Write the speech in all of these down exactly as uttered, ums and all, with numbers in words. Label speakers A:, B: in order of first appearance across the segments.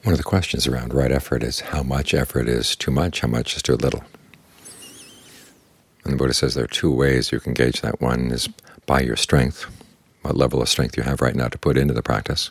A: One of the questions around right effort is how much effort is too much, how much is too little. And the Buddha says there are two ways you can gauge that. One is by your strength, what level of strength you have right now to put into the practice.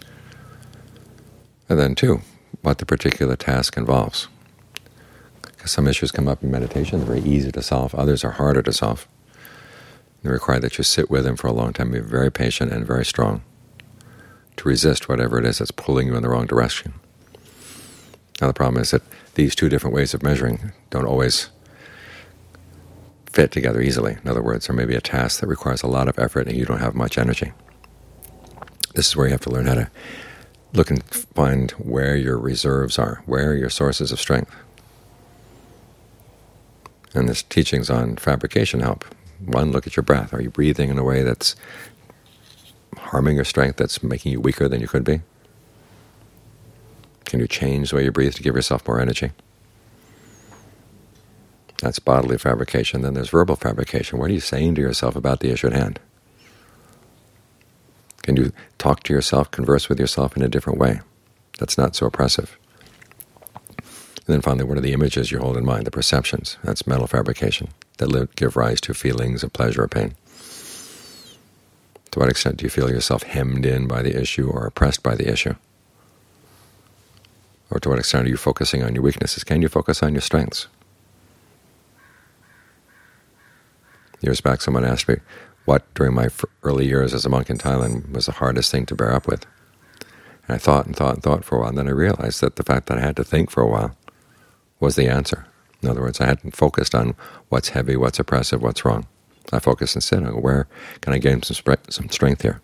A: And then two, what the particular task involves. Because some issues come up in meditation, they're very easy to solve. Others are harder to solve. They require that you sit with them for a long time, be very patient and very strong to resist whatever it is that's pulling you in the wrong direction. Now the problem is that these two different ways of measuring don't always fit together easily. In other words, there may be a task that requires a lot of effort and you don't have much energy. This is where you have to learn how to look and find where your reserves are, where are your sources of strength. And this teachings on fabrication help. One, look at your breath. Are you breathing in a way that's harming your strength, that's making you weaker than you could be? Can you change the way you breathe to give yourself more energy? That's bodily fabrication. Then there's verbal fabrication. What are you saying to yourself about the issue at hand? Can you talk to yourself, converse with yourself in a different way that's not so oppressive? And then finally, what are the images you hold in mind, the perceptions? That's mental fabrication that live, give rise to feelings of pleasure or pain. To what extent do you feel yourself hemmed in by the issue or oppressed by the issue? Or to what extent are you focusing on your weaknesses? Can you focus on your strengths? Years back someone asked me what, during my early years as a monk in Thailand, was the hardest thing to bear up with. And I thought and thought and thought for a while, and then I realized that the fact that I had to think for a while was the answer. In other words, I hadn't focused on what's heavy, what's oppressive, what's wrong. I focused instead on where can I gain some, some strength here.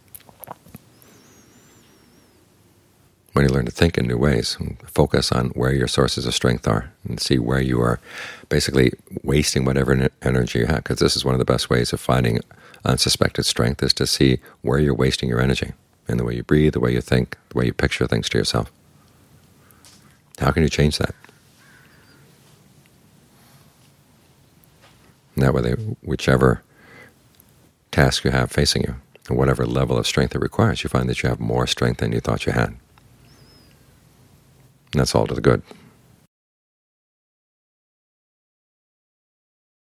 A: When you learn to think in new ways, and focus on where your sources of strength are and see where you are basically wasting whatever energy you have, because this is one of the best ways of finding unsuspected strength, is to see where you're wasting your energy in the way you breathe, the way you think, the way you picture things to yourself. How can you change that? And that way, whichever task you have facing you, and whatever level of strength it requires, you find that you have more strength than you thought you had. And that's all to the good.